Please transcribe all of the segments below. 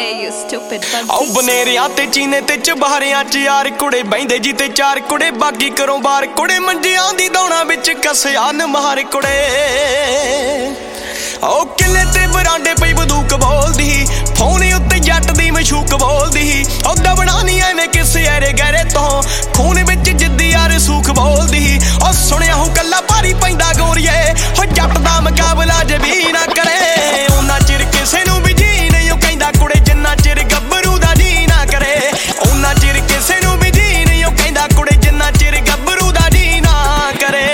ਆਓ ਬਨੇਰਿਆਂ ਤੇ ਚੀਨੇ ਤੇ ਚਬਾਰਿਆਂ ਚ ਯਾਰ ਕੁੜੇ ਬੈਂਦੇ ਜੀ ਤੇ ਚਾਰ ਕੁੜੇ ਬਾਗੀ ਕਰੋ ਬਾਰ ਕੁੜੇ ਮੰਜਿਆਂ ਦੀ ਦੌਣਾ ਵਿੱਚ ਕਸਿਆ ਨਮਾਰ ਕੁੜੇ ਆਓ ਕਿਲੇ ਤੇ ਬਰਾਂਡੇ ਪਈ ਬੰਦੂਕ ਬੋਲਦੀ ਫੋਨ ਉੱਤੇ ਜੱਟ ਦੀ ਮਸ਼ੂਕ ਬੋਲਦੀ ਉਹ ਦਬਣਾ ਨਹੀਂ ਐਵੇਂ ਕਿਸੇ ਐਰੇ ਗਹਿਰੇ ਤੋਂ ਖੂਨ ਵਿੱਚ ਜਿੱਦੀ ਯਾਰ ਸੂਖ ਬੋਲਦੀ ਉਹ ਸੁਣਿਆ ਹੋ ਕੱਲਾ ਭਾਰੀ ਪੈਂਦਾ ਗੋਰੀਏ ਹੋ ਜੱਟ ਦਾ ਮੁਕਾਬਲਾ ਜੇ ਵੀ ਨਾ ਕਰੇ ਉਹਨਾਂ ਚਿਰ ਕਿਸੇ ਨੂੰ ਵੀ ਜੀ ਨਹੀਂ ਉਹ ਕਹਿੰਦਾ ਕੁੜੇ ਜਿੰਨਾ ਚਿਰ ਗੱਭਰੂ ਦਾ ਜੀ ਨਾ ਕਰੇ ਉਹਨਾਂ ਚਿਰ ਕਿਸੇ ਨੂੰ ਵੀ ਜੀ ਨਹੀਂ ਉਹ ਕਹਿੰਦਾ ਕੁੜੇ ਜਿੰਨਾ ਚਿਰ ਗੱਭਰੂ ਦਾ ਜੀ ਨਾ ਕਰੇ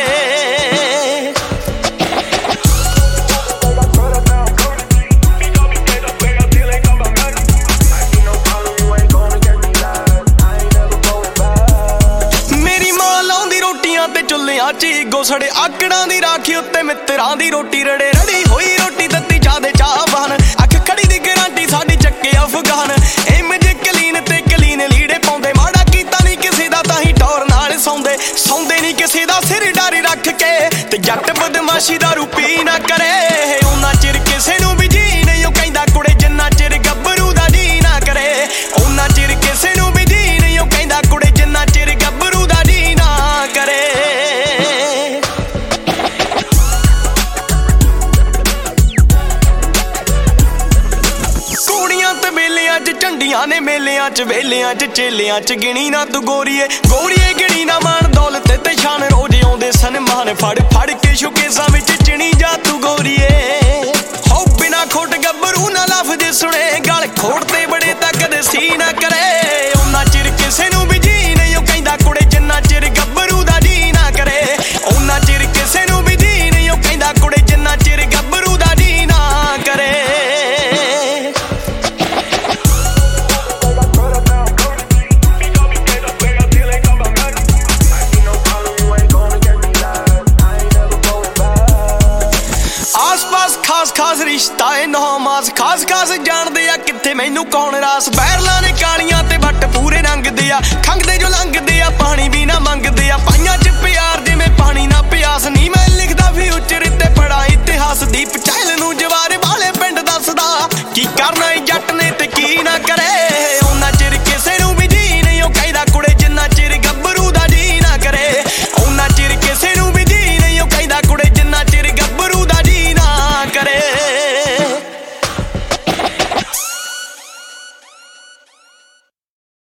ਚੁੱਲਿਆਂ ਚ ਗੋਸੜੇ ਆਕੜਾਂ ਦੀ ਰਾਖੀ ਉੱਤੇ ਮਿੱਤਰਾਂ ਦੀ ਰੋਟੀ ਰੜੇ ਰੜੀ ਹੋਈ ਰੋਟੀ ਦਿੱਤੀ ਚਾਦੇ ਚਾਹਵਾਨ ਅੱਖ ਖੜੀ ਦੀ ਗਰੰਟੀ ਸਾਡੀ ਚੱਕੇ ਅਫਗਾਨ ਇਮੇਜ ਕਲੀਨ ਤੇ ਕਲੀਨ ਲੀੜੇ ਪਾਉਂਦੇ ਮਾੜਾ ਕੀਤਾ ਨਹੀਂ ਕਿਸੇ ਦਾ ਤਾਂ ਹੀ ਟੌਰ ਨਾਲ ਸੌਂਦੇ ਨਹੀਂ ਕਿਸੇ ਦਾ ਸਿਰ ਡਾਰੀ ਰੱਖ ਕੇ ਤੇ ਜੱਟ ਬਦਮਾਸ਼ੀ ਦਾ ਰੂਪੀ ਨਾ ਕਰੇ ਉਹਨਾਂ ਚਿਰ ਕਿਸੇ ਨੂੰ ਵੀ ਜੀ ਨਹੀਂ ਉਹ ਕਹਿੰਦਾ ਕੁੜੇ ਜਿੰਨਾ ਚਿਰ ਗੱਭਰੂ ਦਾ ਜੀ ਨਾ ਕਰੇ ਉਹਨਾਂ ਚਿਰ ਕਿਸੇ ਨੂੰ ਵੀ ਜੀ ਨਹੀਂ ਉਹ ਕਹਿੰਦਾ ਕੁੜੇ ਜਿੰਨਾ ਚਿਰ ਗੱਭਰੂ ਦਾ ਜੀ ਨਾ ਕਰੇ ਝੰਡੀਆਂ ਨੇ ਮੇਲਿਆਂ ਚ ਵੇਲਿਆਂ ਚ ਚੇਲਿਆਂ ਚ ਗਿਣੀ ਨਾ ਤੂੰ ਗੋਰੀਏ ਗਿਣੀ ਨਾ ਮਾਣ ਦੌਲਤ ਤੇ ਸ਼ਾਨ ਰੋਜ਼ ਆਉਂਦੇ ਸਨਮਾਨ ਫੜ ਕੇ ਸ਼ੁਕੇਸਾਂ ਵਿੱਚ ਚਿਣੀ ਜਾ ਤੂੰ ਗੋਰੀਏ ਹੋ ਬਿਨਾ ਖੋਟ ਗੱਭਰੂ ਨਾ ਲਫ਼ਜ਼ ਸੁਣੇ ਗਲ ਖੋੜ ਤੇ ਬੜੇ ਤਾਂ ਕਦੇ ਸੀ ਨਾ ਕਰੇ ਉਹਨਾਂ ਚਿਰ ਕਿਸੇ ਨੂੰ ਵੀ ਜੀ ਨਹੀਂ ਉਹ ਕਹਿੰਦਾ ਕੁੜੇ ਜਿੰਨਾ ਚਿਰ ਗੱਭਰੂ ਦਾ ਜੀ ਨਾ ਕਰੇ ਉਹਨਾਂ ਚਿਰ ਕਿਸੇ ਨੂੰ ਵੀ ਜੀ ਨਹੀਂ ਉਹ ਕਹਿੰਦਾ ਕੁੜੇ ਜਿੰਨਾ ਚਿਰ ਗੱਭਰੂ ਦਾ ਜੀ ਨਾ ਕਰੇ ਖਾਸ ਰਿਸ਼ਤਾ ਏ ਨੌਮਾਸ ਖਾਸ ਜਾਣਦੇ ਆ ਕਿੱਥੇ ਮੈਨੂੰ ਕੌਣ ਰਾਸ ਬੈਰਲਾਂ ਨੇ ਕਾਲੀਆਂ ਤੇ ਵੱਟ ਪੂਰੇ ਰੰਗਦੇ ਆ ਖੰਗਦੇ ਜੋ ਲੰਘਦੇ ਆ ਪਾਣੀ ਵੀ ਨਾ ਮੰਗਦੇ ਆ ਪਾਈਆਂ ਚ ਪਿਆਰ ਜਿਵੇਂ ਪਾਣੀ ਨਾ ਪਿਆਸ ਨਹੀਂ ਮੈਂ ਲਿਖਦਾ ਫਿਊਚਰ ਤੇ ਬੜਾ ਇਤਿਹਾਸ ਦੀ